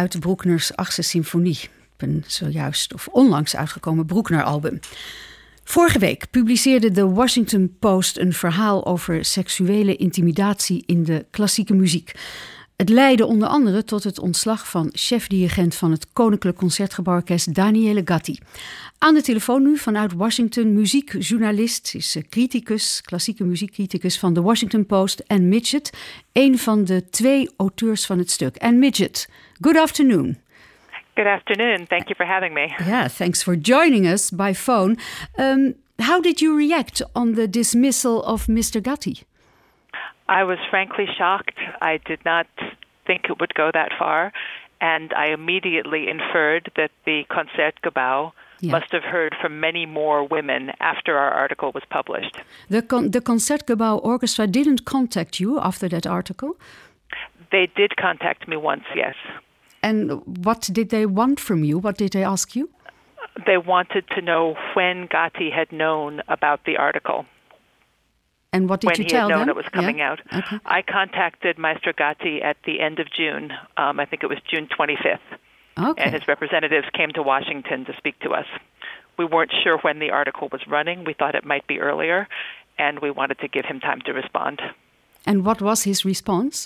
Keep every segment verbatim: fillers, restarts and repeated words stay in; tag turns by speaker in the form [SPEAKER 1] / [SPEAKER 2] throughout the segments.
[SPEAKER 1] uit Bruckners achtste symfonie. Een zojuist of onlangs uitgekomen Bruckner-album. Vorige week publiceerde de Washington Post een verhaal over seksuele intimidatie in de klassieke muziek. Het leidde onder andere tot het ontslag van chef-dirigent van het Koninklijk Concertgebouworkest Daniele Gatti. Aan de telefoon nu vanuit Washington muziekjournalist, is criticus, klassieke muziekcriticus van de Washington Post, Anne Midget, een van de twee auteurs van het stuk. Anne Midget, good afternoon.
[SPEAKER 2] Good afternoon. Thank you for having me.
[SPEAKER 1] Yeah, thanks for joining us by phone. Um, how did you react on the dismissal of Mister Gatti?
[SPEAKER 2] I was frankly shocked. I did not think it would go that far. And I immediately inferred that the Concertgebouw yeah. must have heard from many more women after our article was published.
[SPEAKER 1] The, con- the Concertgebouw Orchestra didn't contact you after that article?
[SPEAKER 2] They did contact me once, yes.
[SPEAKER 1] And what did they want from you? What did they ask you?
[SPEAKER 2] They wanted to know when Gatti had known about the article.
[SPEAKER 1] And what did
[SPEAKER 2] when
[SPEAKER 1] you
[SPEAKER 2] he
[SPEAKER 1] tell
[SPEAKER 2] had known
[SPEAKER 1] them?
[SPEAKER 2] it was coming
[SPEAKER 1] yeah.
[SPEAKER 2] out.
[SPEAKER 1] Okay.
[SPEAKER 2] I contacted Maestro Gatti at the end of June. Um, I think it was June twenty-fifth.
[SPEAKER 1] Okay.
[SPEAKER 2] And his representatives came to Washington to speak to us. We weren't sure when the article was running. We thought it might be earlier, and we wanted to give him time to respond.
[SPEAKER 1] And what was his response?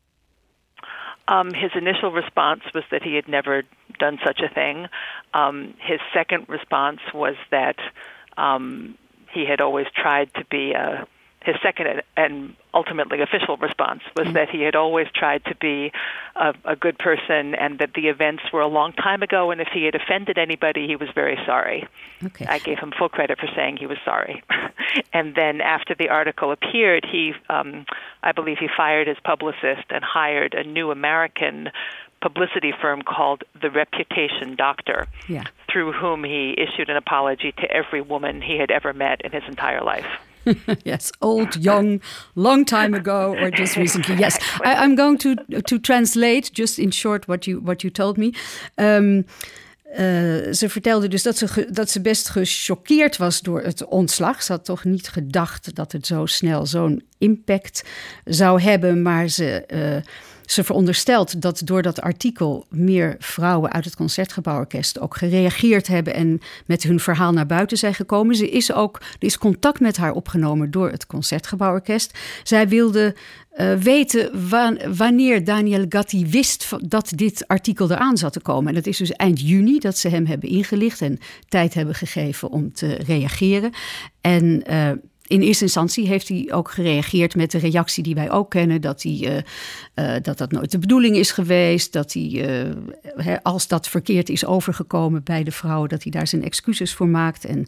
[SPEAKER 2] Um, his initial response was that he had never done such a thing. Um, his second response was that um, he had always tried to be a... His second and ultimately official response was mm. that he had always tried to be a, a good person and that the events were a long time ago, and if he had offended anybody, he was very sorry.
[SPEAKER 1] Okay.
[SPEAKER 2] I gave him full credit for saying he was sorry. And then after the article appeared, he, um, I believe he fired his publicist and hired a new American publicity firm called The Reputation Doctor,
[SPEAKER 1] yeah.
[SPEAKER 2] through whom he issued an apology to every woman he had ever met in his entire life.
[SPEAKER 1] Yes, old, young, long time ago, or just recently. Yes, I, I'm going to to translate just in short what you what you told me. Um, uh, ze vertelde dus dat ze, ge, dat ze best gechoqueerd was door het ontslag. Ze had toch niet gedacht dat het zo snel zo'n impact zou hebben, maar ze... Uh, Ze veronderstelt dat door dat artikel meer vrouwen uit het Concertgebouworkest ook gereageerd hebben en met hun verhaal naar buiten zijn gekomen. Ze is ook, er is contact met haar opgenomen door het Concertgebouworkest. Zij wilde uh, weten wa- wanneer Daniele Gatti wist dat dit artikel eraan zat te komen. En dat is dus eind juni dat ze hem hebben ingelicht en tijd hebben gegeven om te reageren. En... Uh, In eerste instantie heeft hij ook gereageerd met de reactie die wij ook kennen. Dat, hij, uh, uh, dat dat nooit de bedoeling is geweest. Dat hij, uh, he, als dat verkeerd is overgekomen bij de vrouwen, dat hij daar zijn excuses voor maakt. En,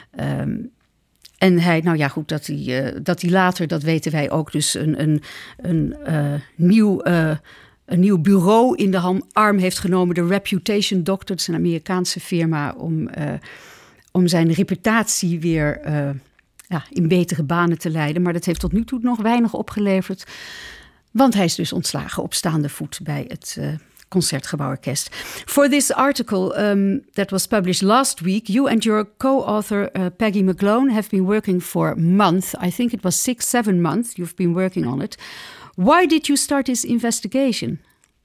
[SPEAKER 1] um, en hij, nou ja goed, dat hij, uh, dat hij later, dat weten wij ook, dus een, een, een uh, nieuw... Uh, een nieuw bureau in de arm heeft genomen. De Reputation Doctor, dat is een Amerikaanse firma, om, uh, om zijn reputatie weer... Uh, Ja, in betere banen te leiden. Maar dat heeft tot nu toe nog weinig opgeleverd. Want hij is dus ontslagen op staande voet bij het uh, Concertgebouworkest. For this article um, that was published last week, you and your co-author uh, Peggy McGlone have been working for a month. I think it was six, seven months you've been working on it. Why did you start this investigation?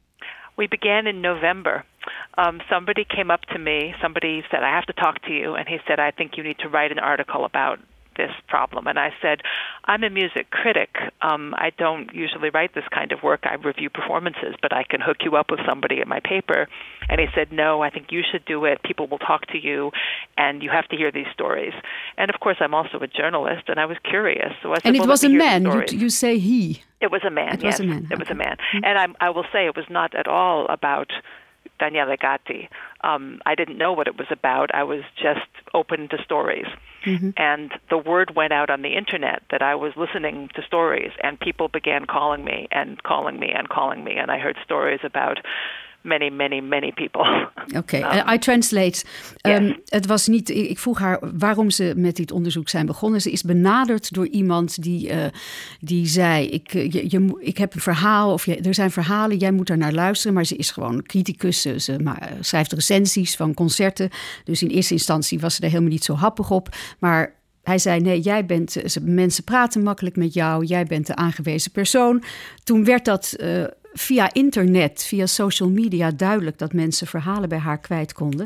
[SPEAKER 2] We began in November. Um, somebody came up to me, somebody said, I have to talk to you. And he said, I think you need to write an article about this problem. And I said, I'm a music critic. Um, I don't usually write this kind of work. I review performances, but I can hook you up with somebody at my paper. And he said, no, I think you should do it. People will talk to you, and you have to hear these stories. And of course, I'm also a journalist, and I was curious. So I said,
[SPEAKER 1] and it
[SPEAKER 2] well,
[SPEAKER 1] was a man. You,
[SPEAKER 2] you
[SPEAKER 1] you say he.
[SPEAKER 2] It was a man,
[SPEAKER 1] it
[SPEAKER 2] yes.
[SPEAKER 1] Was a man.
[SPEAKER 2] It was
[SPEAKER 1] okay.
[SPEAKER 2] a man.
[SPEAKER 1] Mm-hmm.
[SPEAKER 2] And I'm, I will say it was not at all about Daniele Gatti. Um, I didn't know what it was about. I was just open to stories. Mm-hmm. And the word went out on the internet that I was listening to stories, and people began calling me and calling me and calling me. And I heard stories about many, many, many people.
[SPEAKER 1] Oké, okay. um, I translate. Um,
[SPEAKER 2] yes.
[SPEAKER 1] Het was niet. Ik vroeg haar waarom ze met dit onderzoek zijn begonnen. Ze is benaderd door iemand die, uh, die zei: ik, je, je, ik heb een verhaal, of je, er zijn verhalen, jij moet daar naar luisteren. Maar ze is gewoon criticus. Ze, ze maar, schrijft recensies van concerten. Dus in eerste instantie was ze er helemaal niet zo happig op. Maar hij zei, nee, jij bent, mensen praten makkelijk met jou, jij bent de aangewezen persoon. Toen werd dat uh, via internet, via social media duidelijk dat mensen verhalen bij haar kwijt konden.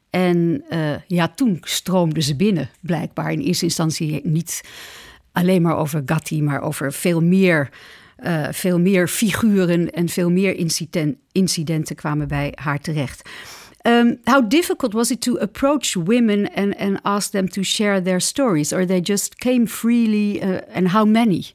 [SPEAKER 1] En uh, ja, toen stroomden ze binnen, blijkbaar. In eerste instantie niet alleen maar over Gatti, maar over veel meer, uh, veel meer figuren en veel meer incident, incidenten kwamen bij haar terecht. Um, how difficult was it to approach women and, and ask them to share their stories? Or they just came freely, uh, and how many?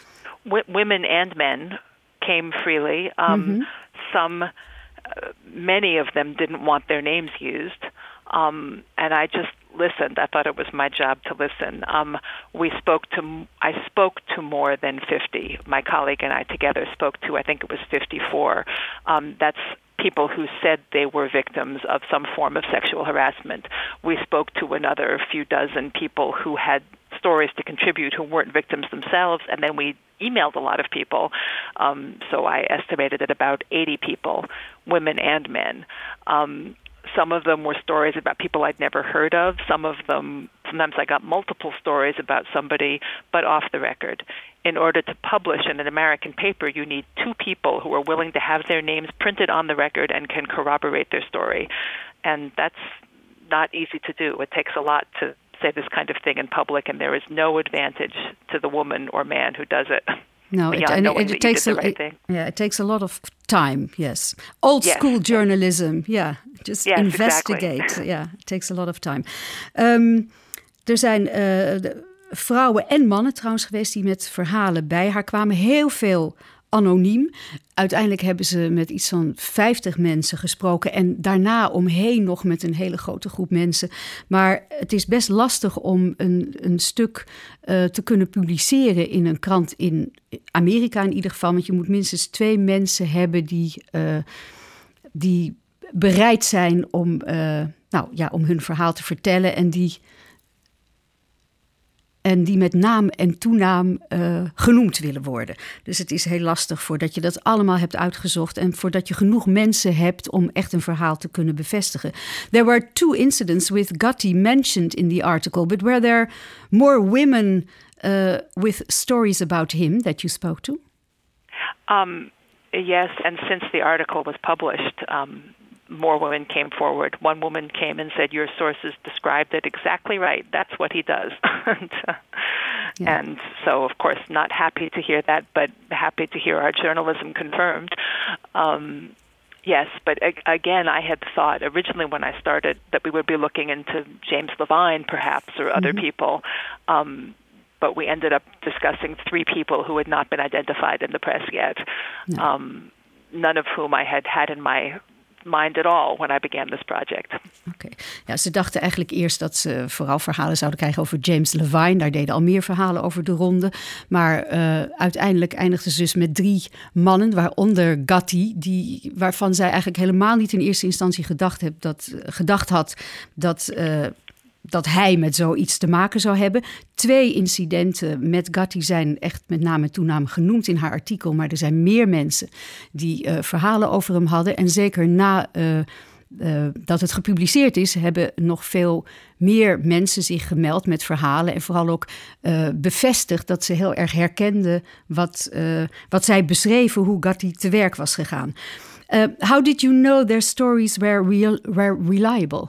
[SPEAKER 2] W- women and men came freely. Um, mm-hmm. Some, uh, many of them didn't want their names used. Um, and I just listened. I thought it was my job to listen. Um, we spoke to, I spoke to more than fifty. My colleague and I together spoke to, I think it was fifty-four. Um, that's people who said they were victims of some form of sexual harassment. We spoke to another few dozen people who had stories to contribute who weren't victims themselves, and then we emailed a lot of people. Um, so I estimated at about eighty people, women and men. Um, Some of them were stories about people I'd never heard of. Some of them, sometimes I got multiple stories about somebody, but off the record. In order to publish in an American paper, you need two people who are willing to have their names printed on the record and can corroborate their story. And that's not easy to do. It takes a lot to say this kind of thing in public, and there is no advantage to the woman or man who does it.
[SPEAKER 1] No, it, and it, it takes a right it, yeah, it takes a lot of time. Yes, old yes. school journalism. Yeah, just
[SPEAKER 2] yes,
[SPEAKER 1] investigate.
[SPEAKER 2] Exactly.
[SPEAKER 1] Yeah, it takes a lot of time. Um, er zijn uh, de vrouwen en mannen trouwens geweest die met verhalen bij haar kwamen. Heel veel anoniem. Uiteindelijk hebben ze met iets van vijftig mensen gesproken en daarna omheen nog met een hele grote groep mensen. Maar het is best lastig om een, een stuk uh, te kunnen publiceren in een krant in Amerika in ieder geval. Want je moet minstens twee mensen hebben die, uh, die bereid zijn om, uh, nou, ja, om hun verhaal te vertellen en die... En die met naam en toenaam uh, genoemd willen worden. Dus het is heel lastig voordat je dat allemaal hebt uitgezocht en voordat je genoeg mensen hebt om echt een verhaal te kunnen bevestigen. There were two incidents with Gatti mentioned in the article, but were there more women uh, with stories about him that you spoke to?
[SPEAKER 2] Um, yes, and since the article was published, um, more women came forward. One woman came and said, your sources described it exactly right. That's what he does. and, uh, yeah. and so, of course, not happy to hear that, but happy to hear our journalism confirmed. Um, yes, but ag- again, I had thought originally when I started that we would be looking into James Levine, perhaps, or other mm-hmm. people. Um, but we ended up discussing three people who had not been identified in the press yet, no. um, none of whom I had had in my mind at all when I began this project.
[SPEAKER 1] Oké. Okay. Ja, ze dachten eigenlijk eerst dat ze vooral verhalen zouden krijgen over James Levine. Daar deden al meer verhalen over de ronde. Maar uh, uiteindelijk eindigden ze dus met drie mannen, waaronder Gatti, die, waarvan zij eigenlijk helemaal niet in eerste instantie gedacht, heb, dat, gedacht had dat... Uh, dat hij met zoiets te maken zou hebben. Twee incidenten met Gatti zijn echt met naam en toenaam genoemd in haar artikel. Maar er zijn meer mensen die uh, verhalen over hem hadden. En zeker na uh, uh, dat het gepubliceerd is, hebben nog veel meer mensen zich gemeld met verhalen. En vooral ook uh, bevestigd dat ze heel erg herkenden wat, uh, wat zij beschreven, hoe Gatti te werk was gegaan. Uh, how did you know their stories were, real, were reliable?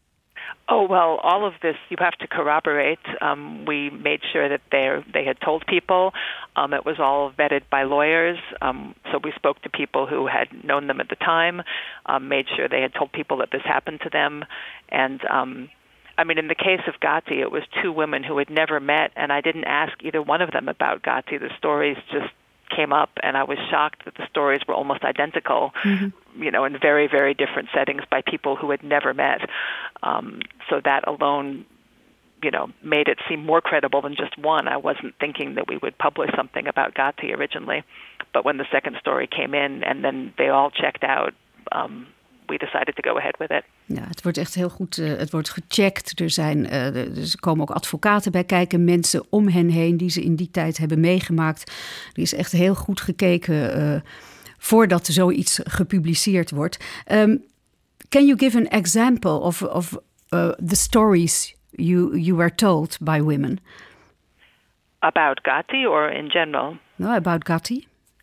[SPEAKER 2] Oh, well, all of this you have to corroborate. Um, we made sure that they they had told people. Um, it was all vetted by lawyers. Um, so we spoke to people who had known them at the time, um, made sure they had told people that this happened to them. And, um, I mean, in the case of Gatti, it was two women who had never met, and I didn't ask either one of them about Gatti. The stories just came up, and I was shocked that the stories were almost identical, mm-hmm. you know, in very, very different settings by people who had never met. Um, so that alone, you know, made it seem more credible than just one. I wasn't thinking that we would publish something about Gatti originally, but when the second story came in and then they all checked out, um, we decided to go ahead with it.
[SPEAKER 1] Ja, het wordt echt heel goed, uh, het wordt gecheckt. Er zijn, uh, er komen ook advocaten bij kijken, mensen om hen heen die ze in die tijd hebben meegemaakt. Er is echt heel goed gekeken uh, voordat zoiets gepubliceerd wordt. Um, can you give an example of, of uh, the stories you, you were told by women?
[SPEAKER 2] About Gatti or in general?
[SPEAKER 1] No, about Gatti.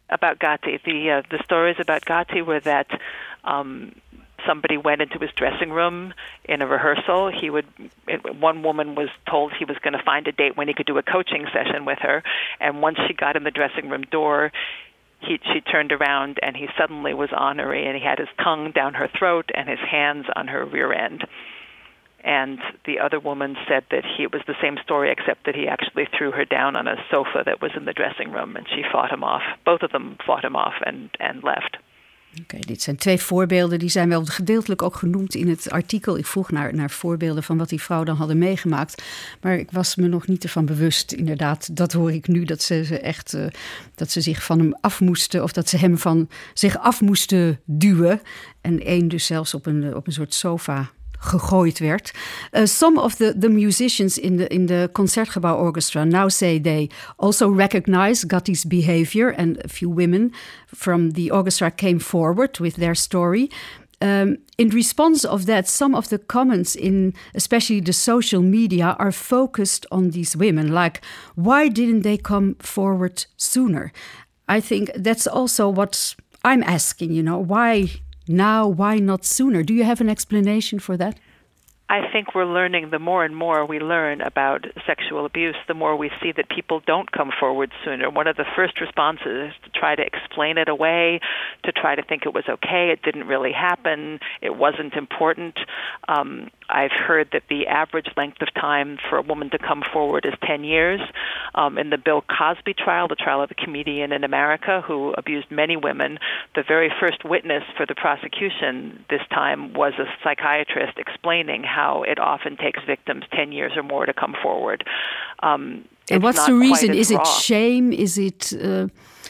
[SPEAKER 2] About Gatti. The uh, the stories about Gatti were that um, somebody went into his dressing room in a rehearsal. He would. It, one woman was told he was going to find a date when he could do a coaching session with her, and once she got in the dressing room door, he, she turned around and he suddenly was on her, and he had his tongue down her throat and his hands on her rear end. And the other woman said that he, it was the same story, except that he actually threw her down on a sofa that was in the dressing room, and she fought him off. Both of them fought him off and, and left.
[SPEAKER 1] Oké, okay, dit zijn twee voorbeelden. Die zijn wel gedeeltelijk ook genoemd in het artikel. Ik vroeg naar, naar voorbeelden van wat die vrouwen dan hadden meegemaakt. Maar ik was me nog niet ervan bewust. Inderdaad, dat hoor ik nu. Dat ze, ze echt uh, dat ze zich van hem af moesten. Of dat ze hem van zich af moesten duwen. En één dus zelfs op een, op een soort sofa gegooid werd. Uh, some of the, the musicians in the in the Concertgebouw Orchestra now say they also recognize Gatti's behavior, and a few women from the orchestra came forward with their story. Um, in response of that, some of the comments in especially the social media are focused on these women, like, why didn't they come forward sooner? I think that's also what I'm asking, you know, why now, why not sooner? Do you have an explanation for that?
[SPEAKER 2] I think we're learning, the more and more we learn about sexual abuse, the more we see that people don't come forward sooner. One of the first responses is to try to explain it away, to try to think it was okay, it didn't really happen, it wasn't important. Um, I've heard that the average length of time for a woman to come forward is ten years. Um, in the Bill Cosby trial, the trial of a comedian in America who abused many women, the very first witness for the prosecution this time was a psychiatrist explaining how it often takes victims ten years or more to come forward. Um,
[SPEAKER 1] and what's the reason? Is it shame? Is it... Uh...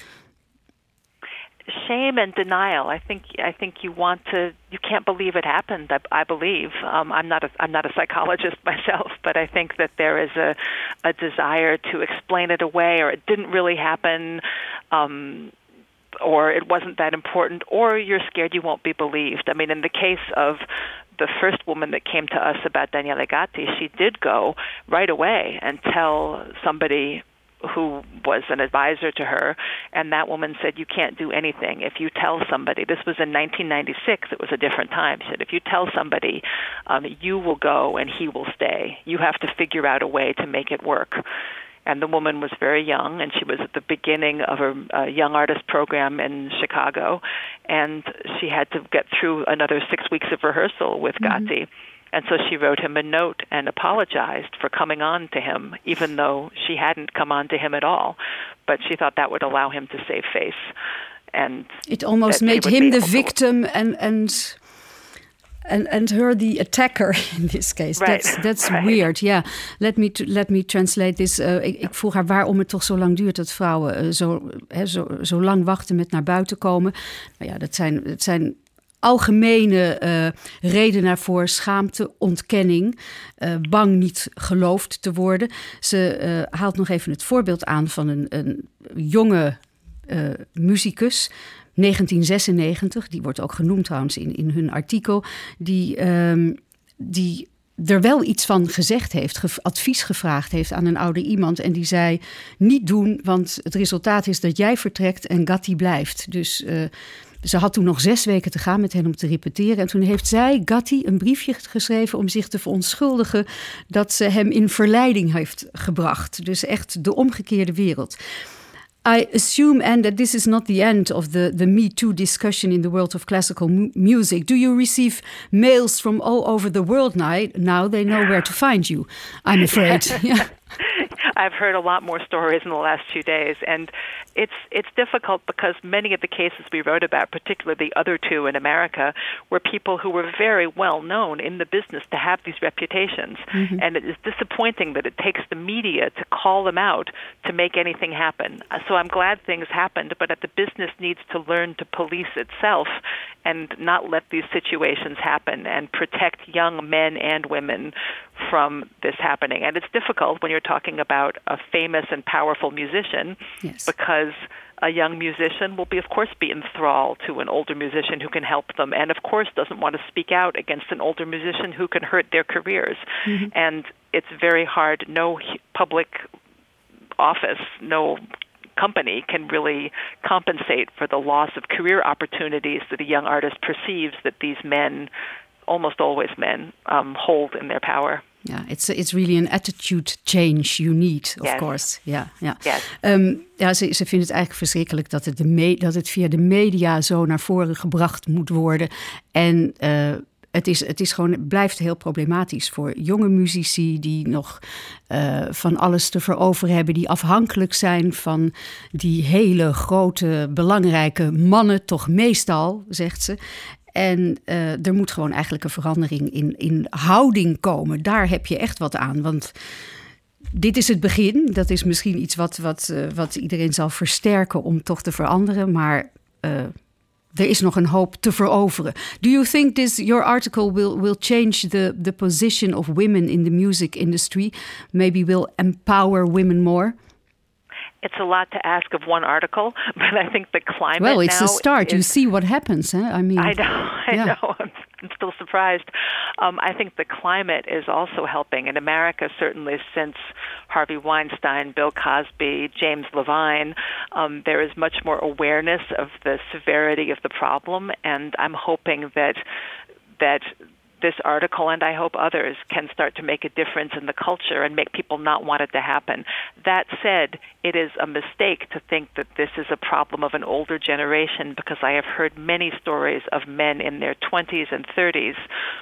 [SPEAKER 2] Shame and denial. I think. I think you want to. You can't believe it happened. I, I believe. Um, I'm not. A, I'm not a psychologist myself, but I think that there is a, a desire to explain it away, or it didn't really happen, um, or it wasn't that important, or you're scared you won't be believed. I mean, in the case of the first woman that came to us about Daniele Gatti, she did go right away and tell somebody who was an advisor to her, and that woman said, you can't do anything. If you tell somebody, this was in nineteen ninety-six, it was a different time, she said, if you tell somebody, um, you will go and he will stay. You have to figure out a way to make it work. And the woman was very young, and she was at the beginning of a, a young artist program in Chicago, and she had to get through another six weeks of rehearsal with mm-hmm. Gatti. And so she wrote him a note and apologized for coming on to him, even though she hadn't come on to him at all. But she thought that would allow him to save face. And
[SPEAKER 1] it almost made him the victim and and and and her the attacker in this case.
[SPEAKER 2] Right.
[SPEAKER 1] That's that's
[SPEAKER 2] right.
[SPEAKER 1] weird. Yeah. Let me let me translate this. Uh, ik, ik vroeg haar waarom het toch zo lang duurt dat vrouwen uh, zo, he, zo zo lang wachten met naar buiten komen. Nou ja, dat zijn dat zijn algemene uh, redenen daarvoor: schaamte, ontkenning, uh, bang niet geloofd te worden. Ze uh, haalt nog even het voorbeeld aan van een, een jonge uh, muzikus, negentien zesennegentig, die wordt ook genoemd trouwens in, in hun artikel, die, um, die er wel iets van gezegd heeft, ge- advies gevraagd heeft aan een oude iemand, en die zei: niet doen, want het resultaat is dat jij vertrekt en Gatti blijft. Dus uh, ze had toen nog zes weken te gaan met hen om te repeteren. En toen heeft zij Gatti een briefje geschreven om zich te verontschuldigen dat ze hem in verleiding heeft gebracht. Dus echt de omgekeerde wereld. I assume, Anne, that this is not the end of the, the Me Too discussion in the world of classical mu- music. Do you receive mails from all over the world now? Now they know where to find you, I'm afraid. Yeah.
[SPEAKER 2] I've heard a lot more stories in the last few days, and it's it's difficult because many of the cases we wrote about, particularly the other two in America, were people who were very well known in the business to have these reputations. Mm-hmm. And it is disappointing that it takes the media to call them out to make anything happen. So I'm glad things happened, but the business needs to learn to police itself and not let these situations happen and protect young men and women from this happening. And it's difficult when you're talking about a famous and powerful musician, yes, because a young musician will be, of course, be enthralled to an older musician who can help them, and of course doesn't want to speak out against an older musician who can hurt their careers. Mm-hmm. And it's very hard. No public office, no company can really compensate for the loss of career opportunities that a young artist perceives that these men, almost always men, um, hold in their power.
[SPEAKER 1] Yeah, it's it's really an attitude change you need, of
[SPEAKER 2] yes.
[SPEAKER 1] course. Ja, ja.
[SPEAKER 2] Yes.
[SPEAKER 1] Um, ja, ze, ze vindt het eigenlijk verschrikkelijk dat het, de me- dat het via de media zo naar voren gebracht moet worden. En uh, het, is, het is gewoon, het blijft heel problematisch voor jonge muzici die nog uh, van alles te veroveren hebben, die afhankelijk zijn van die hele grote, belangrijke mannen, toch meestal, zegt ze. En uh, er moet gewoon eigenlijk een verandering in, in houding komen. Daar heb je echt wat aan. Want dit is het begin. Dat is misschien iets wat, wat, uh, wat iedereen zal versterken om toch te veranderen. Maar uh, er is nog een hoop te veroveren. Do you think this your article will, will change the, the position of women in the music industry? Maybe will empower women more?
[SPEAKER 2] It's a lot to ask of one article, but I think the climate
[SPEAKER 1] Well, it's
[SPEAKER 2] now
[SPEAKER 1] a start.
[SPEAKER 2] Is,
[SPEAKER 1] you see what happens, huh? I mean,
[SPEAKER 2] I know, I
[SPEAKER 1] yeah.
[SPEAKER 2] know. I'm, I'm still surprised. Um, I think the climate is also helping. In America, certainly since Harvey Weinstein, Bill Cosby, James Levine, um, there is much more awareness of the severity of the problem, and I'm hoping that that this article, and I hope others, can start to make a difference in the culture and make people not want it to happen. That said, it is a mistake to think that this is a problem of an older generation, because I have heard many stories of men in their twenties and thirties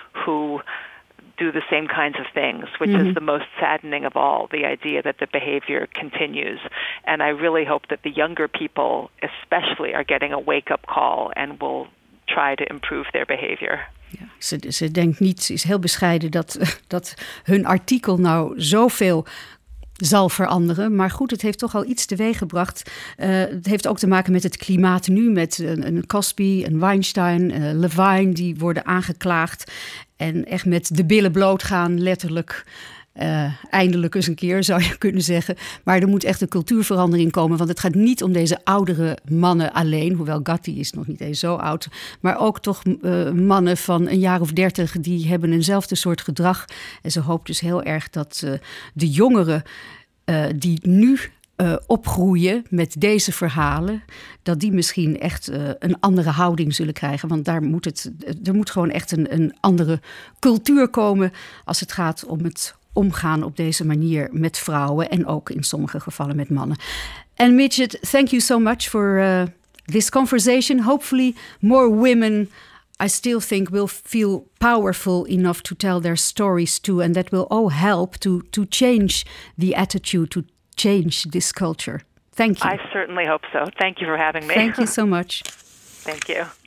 [SPEAKER 2] who do the same kinds of things, which mm-hmm. is the most saddening of all, the idea that the behavior continues. And I really hope that the younger people especially are getting a wake-up call and will try to improve their behavior.
[SPEAKER 1] Ja, ze, ze denkt niet, ze is heel bescheiden dat, dat hun artikel nou zoveel zal veranderen. Maar goed, het heeft toch al iets teweeggebracht. Uh, het heeft ook te maken met het klimaat nu, met een, een Cosby, een Weinstein, uh, Levine, die worden aangeklaagd en echt met de billen bloot gaan, letterlijk. Uh, eindelijk eens een keer, zou je kunnen zeggen. Maar er moet echt een cultuurverandering komen. Want het gaat niet om deze oudere mannen alleen. Hoewel Gotti is nog niet eens zo oud. Maar ook toch uh, mannen van een jaar of dertig. Die hebben eenzelfde soort gedrag. En ze hoopt dus heel erg dat uh, de jongeren uh, die nu uh, opgroeien met deze verhalen, dat die misschien echt uh, een andere houding zullen krijgen. Want daar moet het, er moet gewoon echt een, een andere cultuur komen als het gaat om het omgaan op deze manier met vrouwen en ook in sommige gevallen met mannen. En Midget, thank you so much for uh, this conversation. Hopefully more women, I still think, will feel powerful enough to tell their stories too, and that will all help to, to change the attitude, to change this culture. Thank you.
[SPEAKER 2] I certainly hope so. Thank you for having me.
[SPEAKER 1] Thank you so much.
[SPEAKER 2] Thank you.